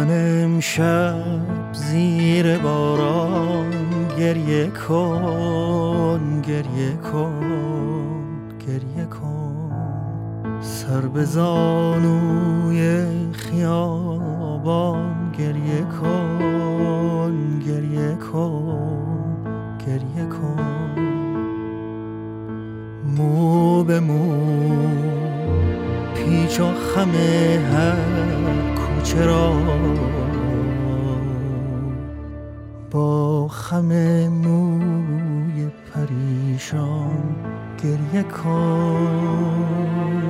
من امشب زیر باران گریه کن، گریه کن، گریه کن. سر به زانوی خیابان گریه کن، گریه کن، گریه کن. مو به مو پیچ و خم هر کوچه را با خم موی پریشان گریه کن.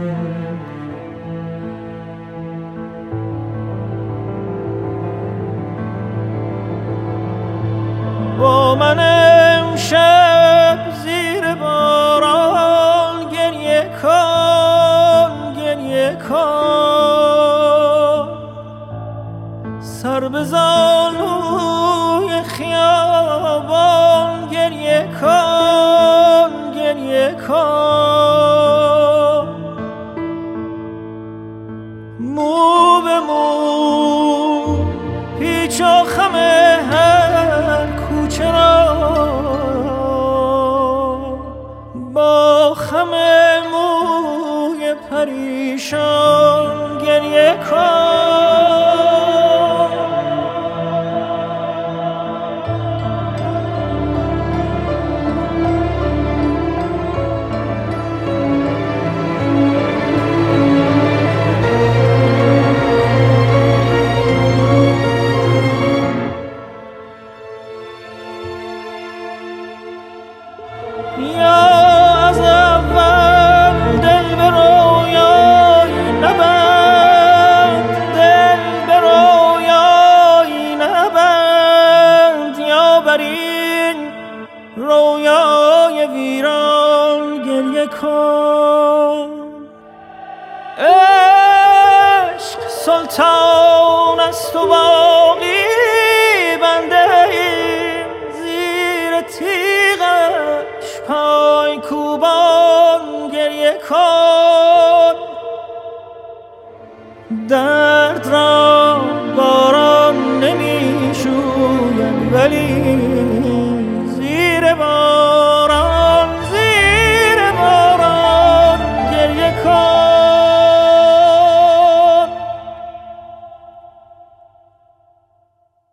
با من امشب زیر باران گریه کن، گریه کن. سر به زانوی خیابان گریه کن، گریه کن. مو به مو پیچ و خم هر کوچه را با خم موی پریشان گریه کن. یا از اول دل به رویایی نبند، دل به رویایی نبند، یا بر این رویای ویران گریه کن. عشق سلطان است و باقی بنده ایم زیر تیغش پای کوبان گریه کن. درد را باران نمی شوید ولی